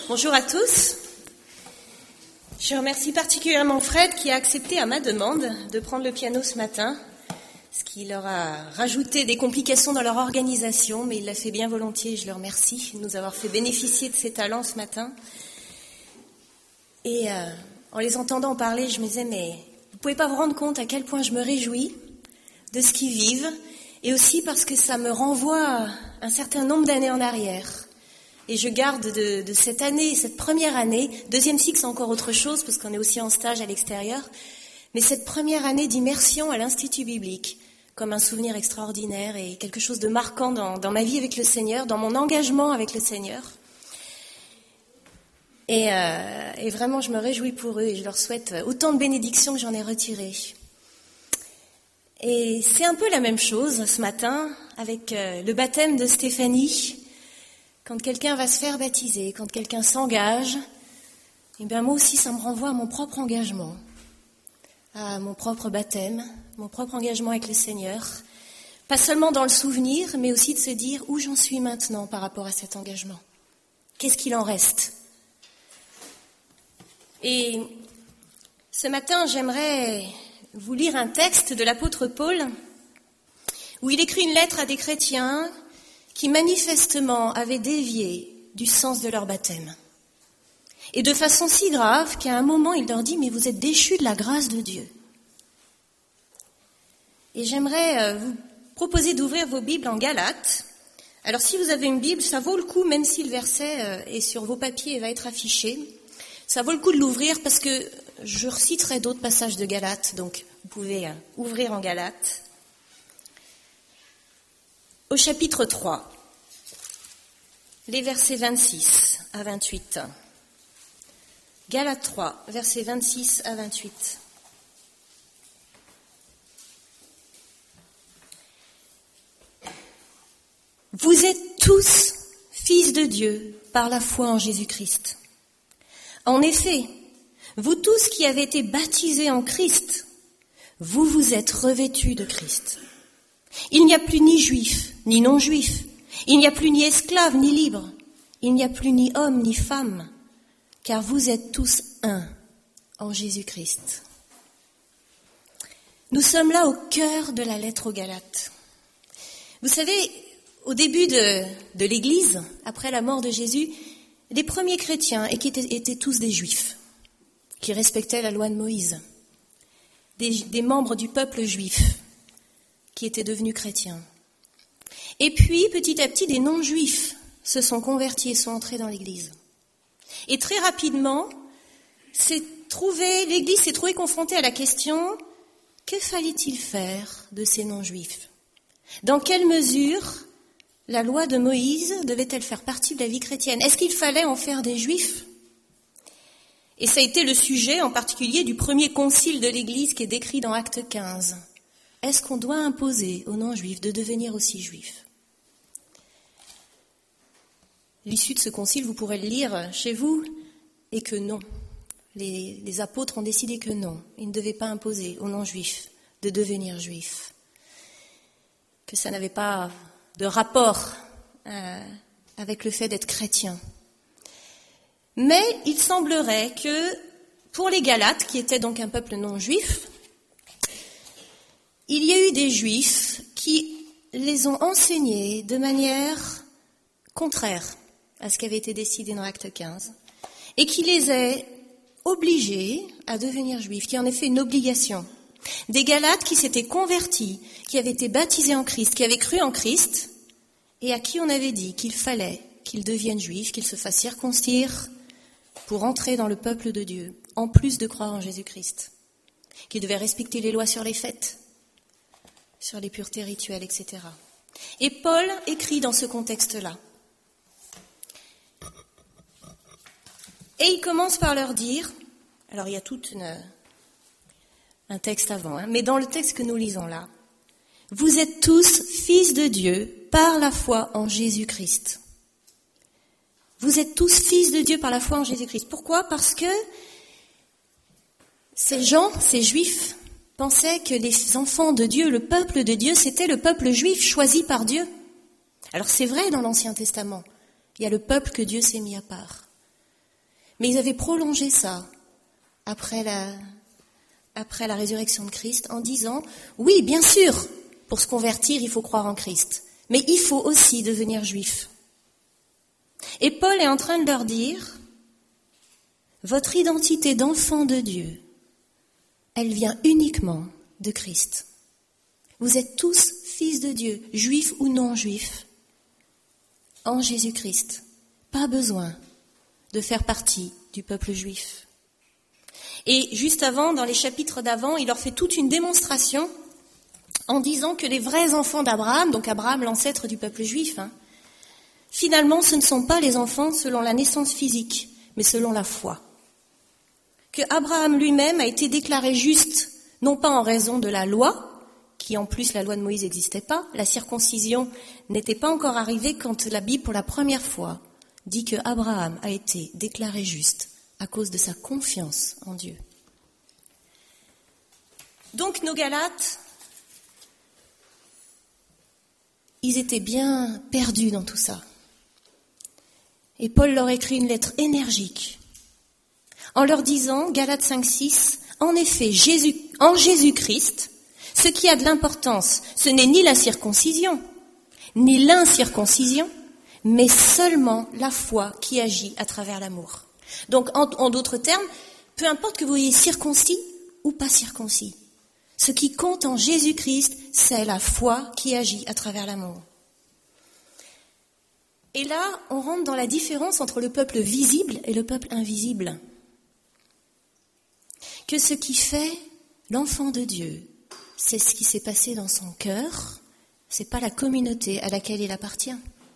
Bonjour à tous. Je remercie particulièrement Fred qui a accepté à ma demande de prendre le piano ce matin, ce qui leur a rajouté des complications dans leur organisation, mais il l'a fait bien volontiers et je le remercie de nous avoir fait bénéficier de ses talents ce matin. Et en les entendant parler, je me disais, mais vous ne pouvez pas vous rendre compte à quel point je me réjouis de ce qu'ils vivent, et aussi parce que ça me renvoie un certain nombre d'années en arrière. Et je garde de cette année, cette première année, deuxième cycle c'est encore autre chose parce qu'on est aussi en stage à l'extérieur, mais cette première année d'immersion à l'Institut biblique, comme un souvenir extraordinaire et quelque chose de marquant dans ma vie avec le Seigneur, dans mon engagement avec le Seigneur. Et vraiment je me réjouis pour eux et je leur souhaite autant de bénédictions que j'en ai retirées. Et c'est un peu la même chose ce matin avec le baptême de Stéphanie. Quand quelqu'un va se faire baptiser, quand quelqu'un s'engage, eh bien moi aussi ça me renvoie à mon propre engagement, à mon propre baptême, mon propre engagement avec le Seigneur. Pas seulement dans le souvenir, mais aussi de se dire où j'en suis maintenant par rapport à cet engagement. Qu'est-ce qu'il en reste ? Et ce matin, j'aimerais vous lire un texte de l'apôtre Paul où il écrit une lettre à des chrétiens qui manifestement avaient dévié du sens de leur baptême. Et de façon si grave qu'à un moment, il leur dit « Mais vous êtes déchus de la grâce de Dieu ». Et j'aimerais vous proposer d'ouvrir vos Bibles en Galates. Alors si vous avez une Bible, ça vaut le coup, même si le verset est sur vos papiers et va être affiché, ça vaut le coup de l'ouvrir parce que je reciterai d'autres passages de Galates, donc vous pouvez ouvrir en Galates. Au chapitre 3, les versets 26 à 28. Galates 3, versets 26 à 28. Vous êtes tous fils de Dieu par la foi en Jésus-Christ. En effet, vous tous qui avez été baptisés en Christ, vous vous êtes revêtus de Christ. Il n'y a plus ni juif, ni non-juif. Il n'y a plus ni esclave, ni libre. Il n'y a plus ni homme, ni femme. Car vous êtes tous un en Jésus-Christ. Nous sommes là au cœur de la lettre aux Galates. Vous savez, au début de l'Église, après la mort de Jésus, les premiers chrétiens étaient tous des juifs, qui respectaient la loi de Moïse, des membres du peuple juif, qui étaient devenus chrétiens. Et puis, petit à petit, des non-juifs se sont convertis et sont entrés dans l'Église. Et très rapidement, l'Église s'est trouvée confrontée à la question, que fallait-il faire de ces non-juifs ? Dans quelle mesure la loi de Moïse devait-elle faire partie de la vie chrétienne ? Est-ce qu'il fallait en faire des juifs ? Et ça a été le sujet en particulier du premier concile de l'Église qui est décrit dans Acte 15. Est-ce qu'on doit imposer aux non-juifs de devenir aussi juifs ? L'issue de ce concile, vous pourrez le lire chez vous, et que non. Les apôtres ont décidé que non, ils ne devaient pas imposer aux non-juifs de devenir juifs. Que ça n'avait pas de rapport avec le fait d'être chrétien. Mais il semblerait que pour les Galates, qui étaient donc un peuple non-juif, il y a eu des juifs qui les ont enseignés de manière contraire à ce qui avait été décidé dans Acte 15 et qui les a obligés à devenir juifs, qui en est fait une obligation. Des Galates qui s'étaient convertis, qui avaient été baptisés en Christ, qui avaient cru en Christ et à qui on avait dit qu'il fallait qu'ils deviennent juifs, qu'ils se fassent circoncire pour entrer dans le peuple de Dieu, en plus de croire en Jésus-Christ, qu'ils devaient respecter les lois sur les fêtes, sur les puretés rituelles, etc. Et Paul écrit dans ce contexte-là. Et il commence par leur dire, alors il y a tout un texte avant, mais dans le texte que nous lisons là, vous êtes tous fils de Dieu par la foi en Jésus-Christ. Vous êtes tous fils de Dieu par la foi en Jésus-Christ. Pourquoi ? Parce que ces gens, ces juifs, pensaient que les enfants de Dieu, le peuple de Dieu, c'était le peuple juif choisi par Dieu. Alors c'est vrai dans l'Ancien Testament, il y a le peuple que Dieu s'est mis à part. Mais ils avaient prolongé ça après la résurrection de Christ en disant, oui, bien sûr, pour se convertir, il faut croire en Christ, mais il faut aussi devenir juif. Et Paul est en train de leur dire, votre identité d'enfant de Dieu, elle vient uniquement de Christ. Vous êtes tous fils de Dieu, juifs ou non juifs, en Jésus-Christ. Pas besoin de faire partie du peuple juif. Et juste avant, dans les chapitres d'avant, il leur fait toute une démonstration en disant que les vrais enfants d'Abraham, donc Abraham l'ancêtre du peuple juif, finalement ce ne sont pas les enfants selon la naissance physique, mais selon la foi. Que Abraham lui-même a été déclaré juste, non pas en raison de la loi, qui en plus la loi de Moïse n'existait pas, la circoncision n'était pas encore arrivée quand la Bible pour la première fois dit que Abraham a été déclaré juste à cause de sa confiance en Dieu. Donc nos Galates, ils étaient bien perdus dans tout ça. Et Paul leur écrit une lettre énergique en leur disant, Galates 5,6, en effet, en Jésus-Christ, ce qui a de l'importance, ce n'est ni la circoncision, ni l'incirconcision, mais seulement la foi qui agit à travers l'amour. Donc, en d'autres termes, peu importe que vous soyez circoncis ou pas circoncis, ce qui compte en Jésus-Christ, c'est la foi qui agit à travers l'amour. Et là, on rentre dans la différence entre le peuple visible et le peuple invisible. Que ce qui fait l'enfant de Dieu, c'est ce qui s'est passé dans son cœur, c'est pas la communauté à laquelle il appartient.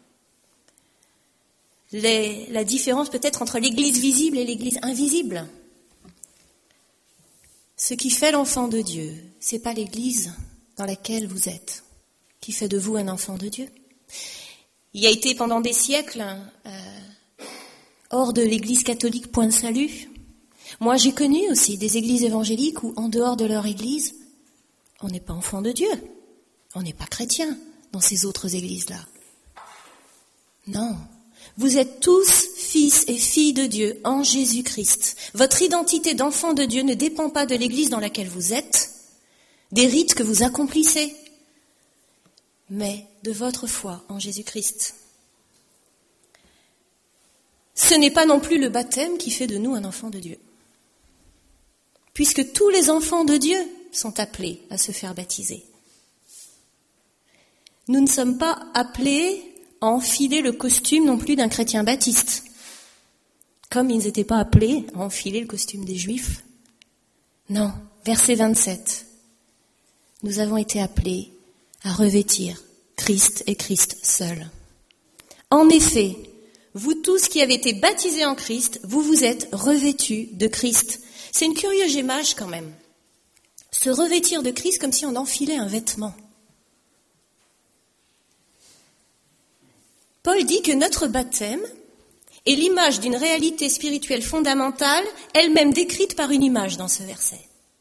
La différence peut-être entre l'église visible et l'église invisible. Ce qui fait l'enfant de Dieu, c'est pas l'église dans laquelle vous êtes, qui fait de vous un enfant de Dieu. Il y a été pendant des siècles, hors de l'église catholique, point de salut. Moi, j'ai connu aussi des églises évangéliques où, en dehors de leur église, on n'est pas enfant de Dieu. On n'est pas chrétien dans ces autres églises-là. Non. Vous êtes tous fils et filles de Dieu en Jésus-Christ. Votre identité d'enfant de Dieu ne dépend pas de l'église dans laquelle vous êtes, des rites que vous accomplissez, mais de votre foi en Jésus-Christ. Ce n'est pas non plus le baptême qui fait de nous un enfant de Dieu. Puisque tous les enfants de Dieu sont appelés à se faire baptiser. Nous ne sommes pas appelés à enfiler le costume non plus d'un chrétien baptiste, comme ils n'étaient pas appelés à enfiler le costume des Juifs. Non, verset 27. Nous avons été appelés à revêtir Christ et Christ seul. En effet, vous tous qui avez été baptisés en Christ, vous vous êtes revêtus de Christ. C'est une curieuse image quand même. Se revêtir de Christ comme si on enfilait un vêtement. Paul dit que notre baptême est l'image d'une réalité spirituelle fondamentale, elle-même décrite par une image dans ce verset.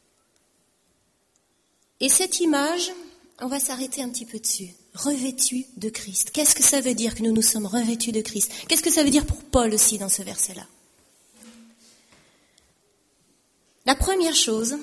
Et cette image, on va s'arrêter un petit peu dessus. Revêtus de Christ. Qu'est-ce que ça veut dire que nous nous sommes revêtus de Christ? Qu'est-ce que ça veut dire pour Paul aussi dans ce verset-là? La première chose,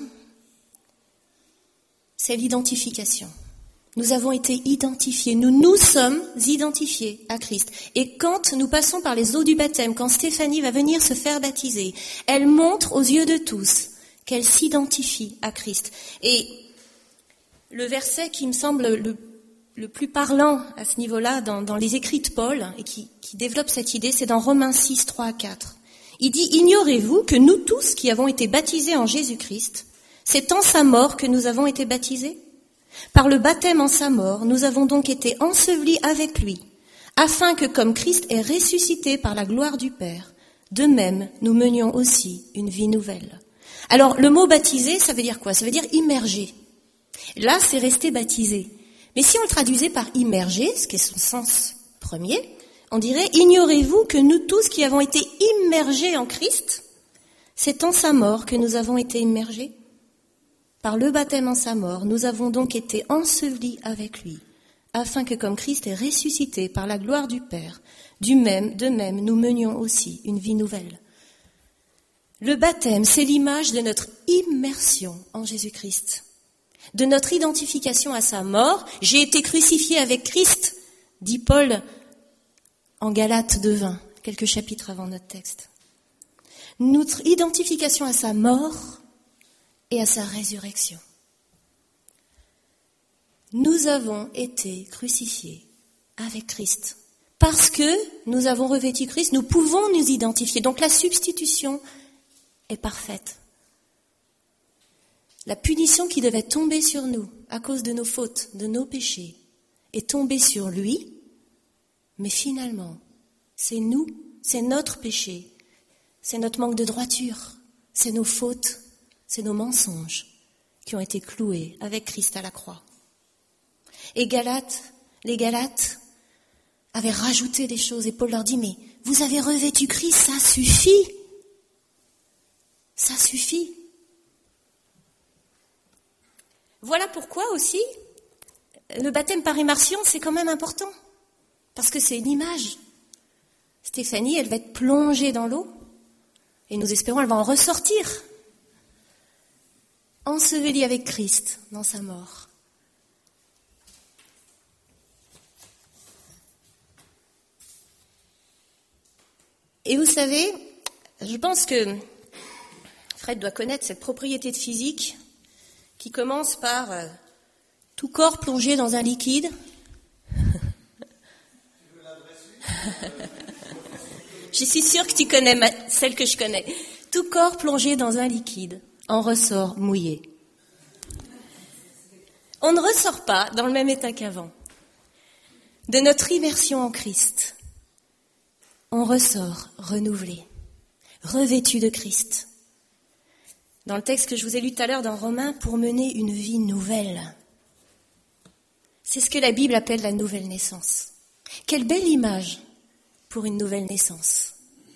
c'est l'identification. Nous avons été identifiés, nous nous sommes identifiés à Christ. Et quand nous passons par les eaux du baptême, quand Stéphanie va venir se faire baptiser, elle montre aux yeux de tous qu'elle s'identifie à Christ. Et le verset qui me semble le plus parlant à ce niveau-là dans les écrits de Paul, et qui développe cette idée, c'est dans Romains 6, 3 à 4. Il dit « Ignorez-vous que nous tous qui avons été baptisés en Jésus-Christ, c'est en sa mort que nous avons été baptisés ? Par le baptême en sa mort, nous avons donc été ensevelis avec lui, afin que comme Christ est ressuscité par la gloire du Père, de même nous menions aussi une vie nouvelle. » Alors le mot baptisé, ça veut dire quoi? Ça veut dire immergé. Là, c'est rester baptisé. Mais si on le traduisait par immergé, ce qui est son sens premier, on dirait « Ignorez-vous que nous tous qui avons été immergés en Christ, c'est en sa mort que nous avons été immergés ? Par le baptême en sa mort, nous avons donc été ensevelis avec lui, afin que comme Christ est ressuscité par la gloire du Père, de même nous menions aussi une vie nouvelle. » Le baptême, c'est l'image de notre immersion en Jésus-Christ, de notre identification à sa mort. J'ai été crucifié avec Christ, dit Paul en Galates 2:20, quelques chapitres avant notre texte. Notre identification à sa mort et à sa résurrection. Nous avons été crucifiés avec Christ. Parce que nous avons revêtu Christ, nous pouvons nous identifier. Donc la substitution est parfaite. La punition qui devait tomber sur nous à cause de nos fautes, de nos péchés, est tombée sur lui, mais finalement, c'est nous, c'est notre péché, c'est notre manque de droiture, c'est nos fautes, c'est nos mensonges qui ont été cloués avec Christ à la croix. Et les Galates avaient rajouté des choses et Paul leur dit, mais vous avez revêtu Christ, ça suffit. Ça suffit. Voilà pourquoi aussi, le baptême par immersion, c'est quand même important. Parce que c'est une image. Stéphanie, elle va être plongée dans l'eau. Et nous espérons, elle va en ressortir. Ensevelie avec Christ dans sa mort. Et vous savez, je pense que Fred doit connaître cette propriété de physique qui commence par tout corps plongé dans un liquide. Je suis sûre que tu connais celle que je connais. Tout corps plongé dans un liquide en ressort mouillé. On ne ressort pas dans le même état qu'avant. De notre immersion en Christ, on ressort renouvelé, revêtu de Christ. Dans le texte que je vous ai lu tout à l'heure dans Romains, pour mener une vie nouvelle. C'est ce que la Bible appelle la nouvelle naissance. Quelle belle image pour une nouvelle naissance.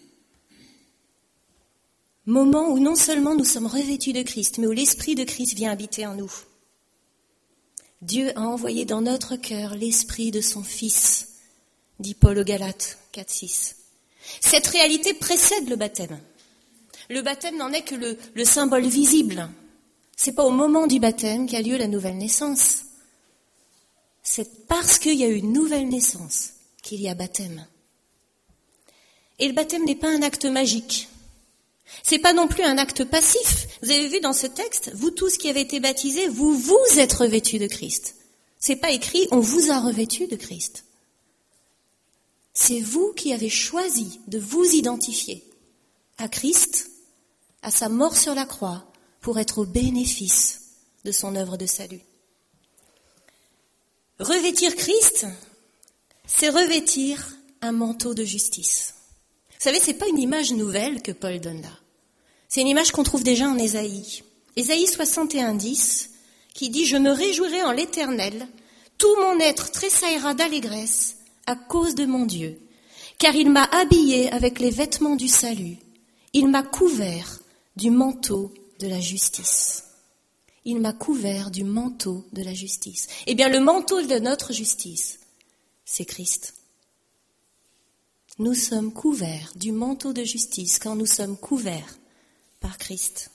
Moment où non seulement nous sommes revêtus de Christ, mais où l'Esprit de Christ vient habiter en nous. Dieu a envoyé dans notre cœur l'Esprit de son Fils, dit Paul aux Galates 4:6. Cette réalité précède le baptême. Le baptême n'en est que le symbole visible. C'est pas au moment du baptême qu'a lieu la nouvelle naissance. C'est parce qu'il y a eu une nouvelle naissance qu'il y a baptême. Et le baptême n'est pas un acte magique. C'est pas non plus un acte passif. Vous avez vu dans ce texte, vous tous qui avez été baptisés, vous êtes revêtus de Christ. C'est pas écrit, on vous a revêtus de Christ. C'est vous qui avez choisi de vous identifier à Christ, à sa mort sur la croix, pour être au bénéfice de son œuvre de salut. Revêtir Christ, c'est revêtir un manteau de justice. Vous savez, c'est pas une image nouvelle que Paul donne là. C'est une image qu'on trouve déjà en Ésaïe. Ésaïe 61:10, qui dit « Je me réjouirai en l'Éternel, tout mon être tressaillera d'allégresse à cause de mon Dieu, car il m'a habillé avec les vêtements du salut, il m'a couvert du manteau de la justice. » Il m'a couvert du manteau de la justice. Eh bien, le manteau de notre justice, c'est Christ. Nous sommes couverts du manteau de justice quand nous sommes couverts par Christ.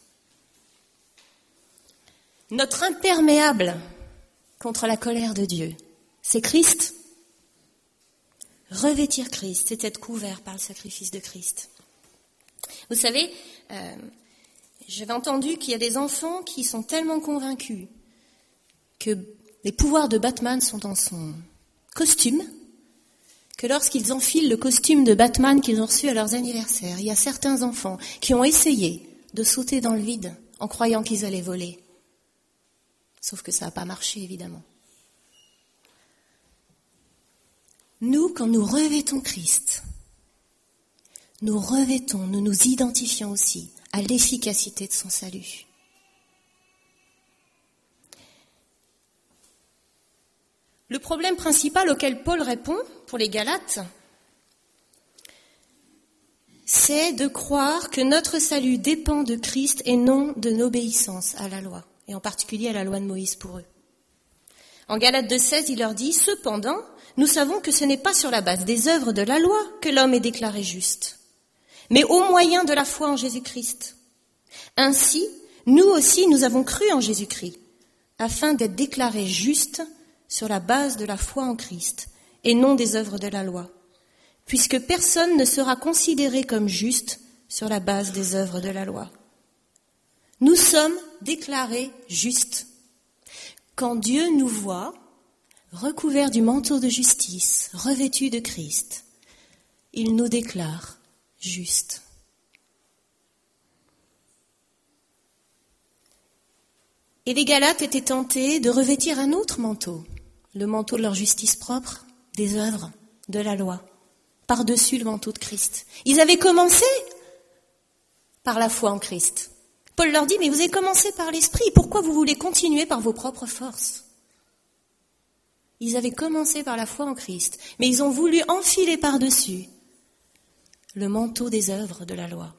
Notre imperméable contre la colère de Dieu, c'est Christ. Revêtir Christ, c'est être couvert par le sacrifice de Christ. Vous savez, j'avais entendu qu'il y a des enfants qui sont tellement convaincus que les pouvoirs de Batman sont dans son costume, que lorsqu'ils enfilent le costume de Batman qu'ils ont reçu à leurs anniversaires, il y a certains enfants qui ont essayé de sauter dans le vide en croyant qu'ils allaient voler. Sauf que ça n'a pas marché, évidemment. Nous, quand nous revêtons Christ, nous nous identifions aussi à l'efficacité de son salut. Le problème principal auquel Paul répond pour les Galates, c'est de croire que notre salut dépend de Christ et non de l'obéissance à la loi, et en particulier à la loi de Moïse pour eux. En Galates 2:16, il leur dit « Cependant, nous savons que ce n'est pas sur la base des œuvres de la loi que l'homme est déclaré juste, mais au moyen de la foi en Jésus-Christ. Ainsi, nous aussi, nous avons cru en Jésus-Christ, afin d'être déclarés justes sur la base de la foi en Christ, et non des œuvres de la loi, puisque personne ne sera considéré comme juste sur la base des œuvres de la loi. Nous sommes déclarés justes. Quand Dieu nous voit, recouverts du manteau de justice, revêtus de Christ, il nous déclare justes. Et les Galates étaient tentés de revêtir un autre manteau, le manteau de leur justice propre, des œuvres, de la loi, par-dessus le manteau de Christ. Ils avaient commencé par la foi en Christ. Paul leur dit, mais vous avez commencé par l'esprit, pourquoi vous voulez continuer par vos propres forces ? Ils avaient commencé par la foi en Christ, mais ils ont voulu enfiler par-dessus le manteau des œuvres de la loi.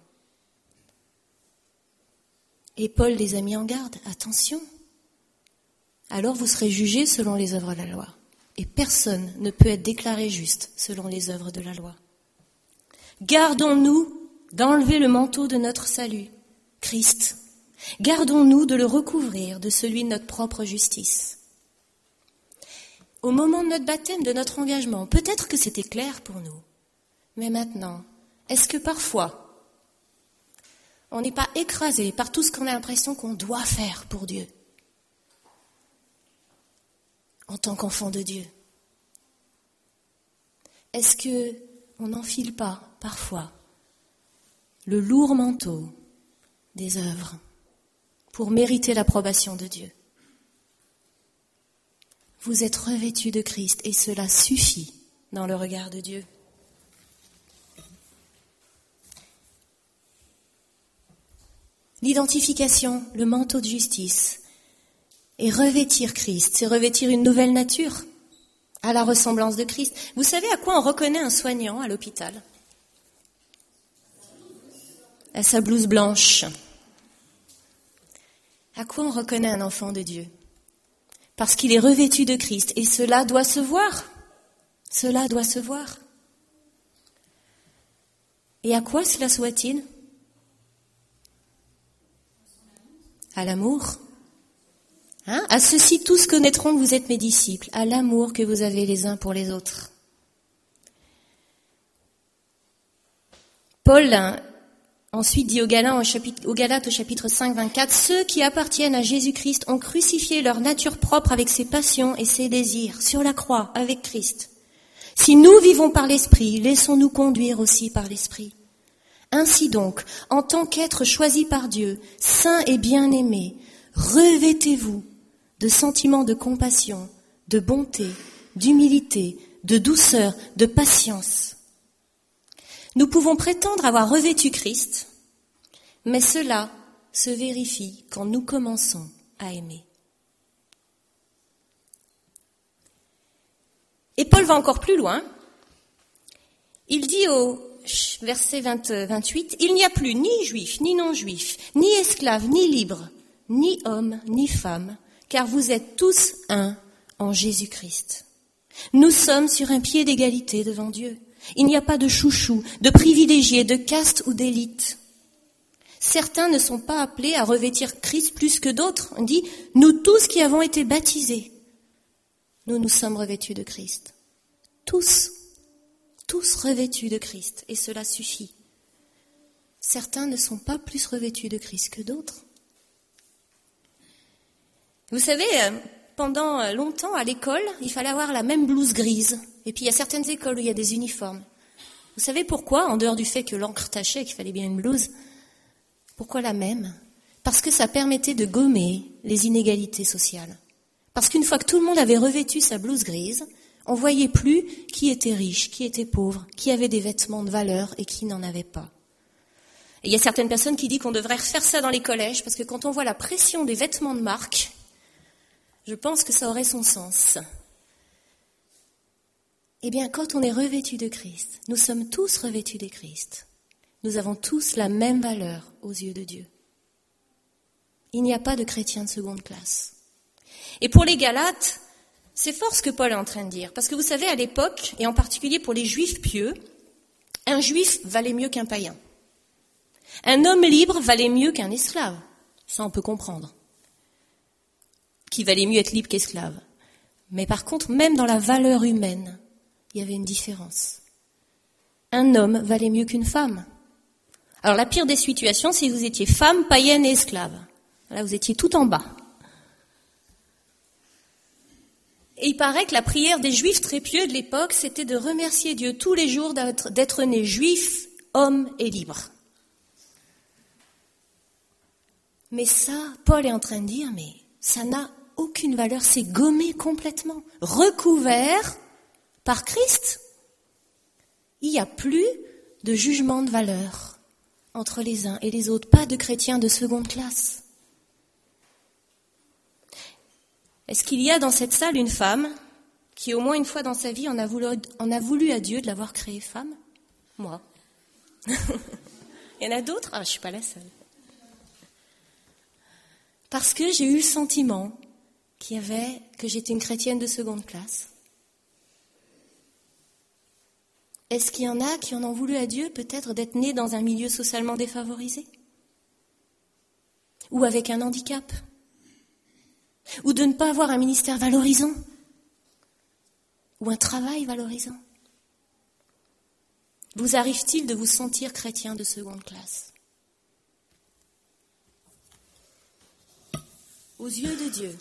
Et Paul les a mis en garde, attention, alors vous serez jugés selon les œuvres de la loi. Et personne ne peut être déclaré juste selon les œuvres de la loi. Gardons-nous d'enlever le manteau de notre salut, Christ. Gardons-nous de le recouvrir de celui de notre propre justice. Au moment de notre baptême, de notre engagement, peut-être que c'était clair pour nous. Mais maintenant, est-ce que parfois, on n'est pas écrasé par tout ce qu'on a l'impression qu'on doit faire pour Dieu, en tant qu'enfant de Dieu? Est-ce qu'on n'enfile pas, parfois, le lourd manteau des œuvres pour mériter l'approbation de Dieu? Vous êtes revêtus de Christ et cela suffit dans le regard de Dieu. L'identification, le manteau de justice, et revêtir Christ, c'est revêtir une nouvelle nature à la ressemblance de Christ. Vous savez à quoi on reconnaît un soignant à l'hôpital ? À sa blouse blanche. À quoi on reconnaît un enfant de Dieu ? Parce qu'il est revêtu de Christ, et cela doit se voir. Cela doit se voir. Et à quoi cela soit-il ? À l'amour. À ceci tous connaîtront que vous êtes mes disciples, à l'amour que vous avez les uns pour les autres. Paul ensuite dit aux Galates au chapitre 5, 24, « Ceux qui appartiennent à Jésus-Christ ont crucifié leur nature propre avec ses passions et ses désirs sur la croix avec Christ. Si nous vivons par l'Esprit, laissons-nous conduire aussi par l'Esprit. Ainsi donc, en tant qu'être choisi par Dieu, saint et bien-aimé, revêtez-vous de sentiments de compassion, de bonté, d'humilité, de douceur, de patience. » Nous pouvons prétendre avoir revêtu Christ, mais cela se vérifie quand nous commençons à aimer. Et Paul va encore plus loin. Il dit au verset 28, « Il n'y a plus ni juif, ni non-juif, ni esclave, ni libre, ni homme, ni femme, car vous êtes tous un en Jésus-Christ. Nous sommes sur un pied d'égalité devant Dieu. Il n'y a pas de chouchou, de privilégié, de caste ou d'élite. Certains ne sont pas appelés à revêtir Christ plus que d'autres. On dit, nous tous qui avons été baptisés, nous sommes revêtus de Christ. Tous revêtus de Christ, et cela suffit. Certains ne sont pas plus revêtus de Christ que d'autres. Vous savez, pendant longtemps, à l'école, il fallait avoir la même blouse grise. Et puis, il y a certaines écoles où il y a des uniformes. Vous savez pourquoi, en dehors du fait que l'encre tachait et qu'il fallait bien une blouse? Pourquoi la même? Parce que ça permettait de gommer les inégalités sociales. Parce qu'une fois que tout le monde avait revêtu sa blouse grise, on voyait plus qui était riche, qui était pauvre, qui avait des vêtements de valeur et qui n'en avait pas. Et il y a certaines personnes qui disent qu'on devrait refaire ça dans les collèges, parce que quand on voit la pression des vêtements de marque, je pense que ça aurait son sens. Eh bien, quand on est revêtu de Christ, nous sommes tous revêtus de Christ. Nous avons tous la même valeur aux yeux de Dieu. Il n'y a pas de chrétiens de seconde classe. Et pour les Galates, c'est fort ce que Paul est en train de dire. Parce que vous savez, à l'époque, et en particulier pour les juifs pieux, un juif valait mieux qu'un païen. Un homme libre valait mieux qu'un esclave. Ça, on peut comprendre. Qu'il valait mieux être libre qu'esclave. Mais par contre, même dans la valeur humaine, il y avait une différence. Un homme valait mieux qu'une femme. Alors la pire des situations, c'est que vous étiez femme, païenne et esclave. Là, vous étiez tout en bas. Et il paraît que la prière des Juifs très pieux de l'époque, c'était de remercier Dieu tous les jours d'être né juif, homme et libre. Mais ça, Paul est en train de dire, mais ça n'a aucune valeur, c'est gommé complètement, recouvert par Christ. Il n'y a plus de jugement de valeur entre les uns et les autres, pas de chrétiens de seconde classe. Est-ce qu'il y a dans cette salle une femme qui, au moins une fois dans sa vie, en a voulu à Dieu de l'avoir créée femme ? Moi. Il y en a d'autres ? Ah, je ne suis pas la seule. Parce que j'ai eu le sentiment que j'étais une chrétienne de seconde classe. Est-ce qu'il y en a qui en ont voulu à Dieu peut-être d'être nés dans un milieu socialement défavorisé ? Ou avec un handicap ? Ou de ne pas avoir un ministère valorisant ? Ou un travail valorisant ? Vous arrive-t-il de vous sentir chrétien de seconde classe ? Aux yeux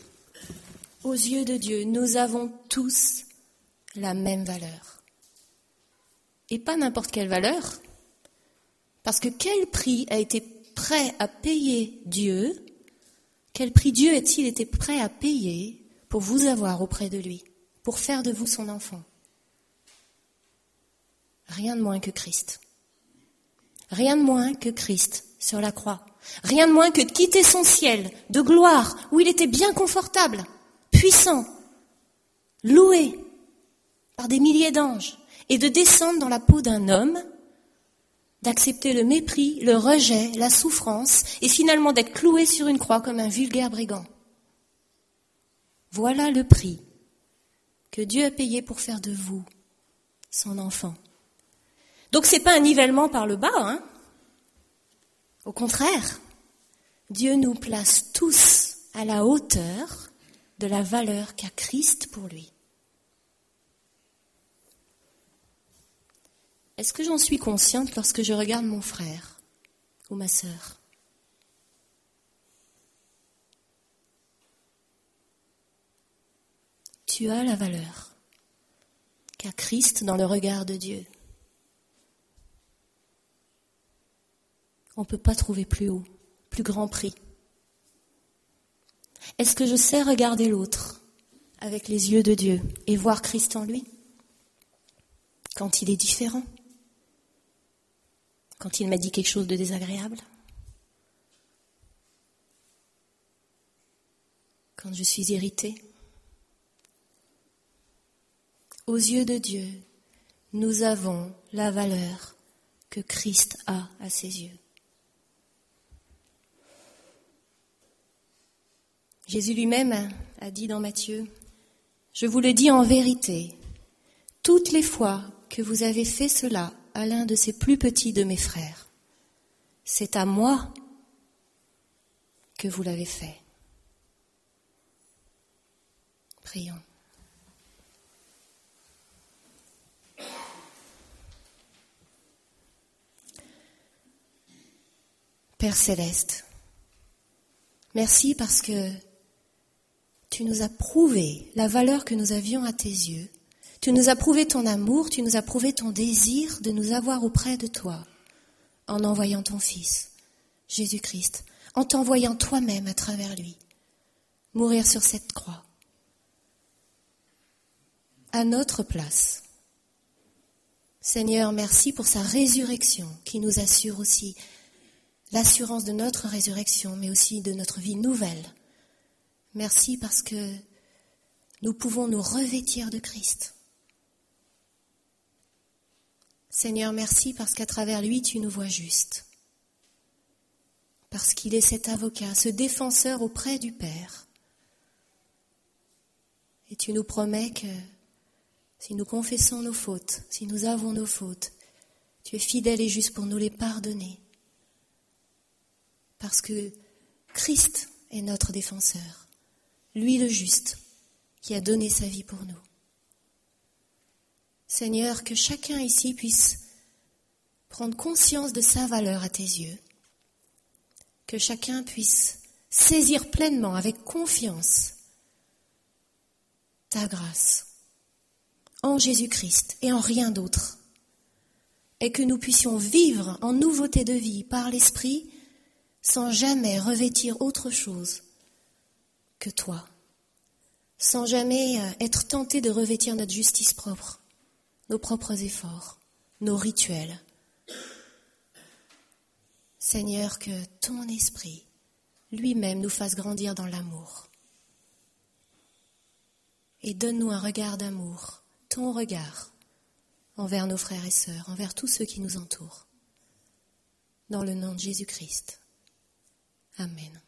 de Dieu, nous avons tous la même valeur. Et pas n'importe quelle valeur, parce que quel prix a été prêt à payer Dieu ? Quel prix Dieu a-t-il été prêt à payer pour vous avoir auprès de lui, pour faire de vous son enfant ? Rien de moins que Christ. Rien de moins que Christ sur la croix. Rien de moins que de quitter son ciel de gloire, où il était bien confortable, puissant, loué par des milliers d'anges, et de descendre dans la peau d'un homme, d'accepter le mépris, le rejet, la souffrance, et finalement d'être cloué sur une croix comme un vulgaire brigand. Voilà le prix que Dieu a payé pour faire de vous son enfant. Donc c'est pas un nivellement par le bas, hein. Au contraire, Dieu nous place tous à la hauteur de la valeur qu'a Christ pour lui. Est-ce que j'en suis consciente lorsque je regarde mon frère ou ma sœur ? Tu as la valeur qu'a Christ dans le regard de Dieu. On ne peut pas trouver plus haut, plus grand prix. Est-ce que je sais regarder l'autre avec les yeux de Dieu et voir Christ en lui quand il est différent ? Quand il m'a dit quelque chose de désagréable ? Quand je suis irritée ? Aux yeux de Dieu, nous avons la valeur que Christ a à ses yeux. Jésus lui-même a dit dans Matthieu, « Je vous le dis en vérité, toutes les fois que vous avez fait cela à l'un de ces plus petits de mes frères, c'est à moi que vous l'avez fait. » Prions. Père Céleste, merci parce que tu nous as prouvé la valeur que nous avions à tes yeux. Tu nous as prouvé ton amour, tu nous as prouvé ton désir de nous avoir auprès de toi en envoyant ton Fils, Jésus-Christ, en t'envoyant toi-même à travers lui, mourir sur cette croix, à notre place. Seigneur, merci pour sa résurrection qui nous assure aussi l'assurance de notre résurrection, mais aussi de notre vie nouvelle. Merci parce que nous pouvons nous revêtir de Christ. Seigneur, merci parce qu'à travers lui, tu nous vois juste. Parce qu'il est cet avocat, ce défenseur auprès du Père. Et tu nous promets que si nous confessons nos fautes, si nous avons nos fautes, tu es fidèle et juste pour nous les pardonner parce que Christ est notre défenseur, lui le juste, qui a donné sa vie pour nous. Seigneur, que chacun ici puisse prendre conscience de sa valeur à tes yeux, que chacun puisse saisir pleinement, avec confiance, ta grâce en Jésus-Christ et en rien d'autre, et que nous puissions vivre en nouveauté de vie par l'Esprit sans jamais revêtir autre chose que toi, sans jamais être tentés de revêtir notre justice propre, nos propres efforts, nos rituels. Seigneur, que ton esprit lui-même nous fasse grandir dans l'amour. Et donne-nous un regard d'amour, ton regard, envers nos frères et sœurs, envers tous ceux qui nous entourent. Dans le nom de Jésus-Christ. Amen.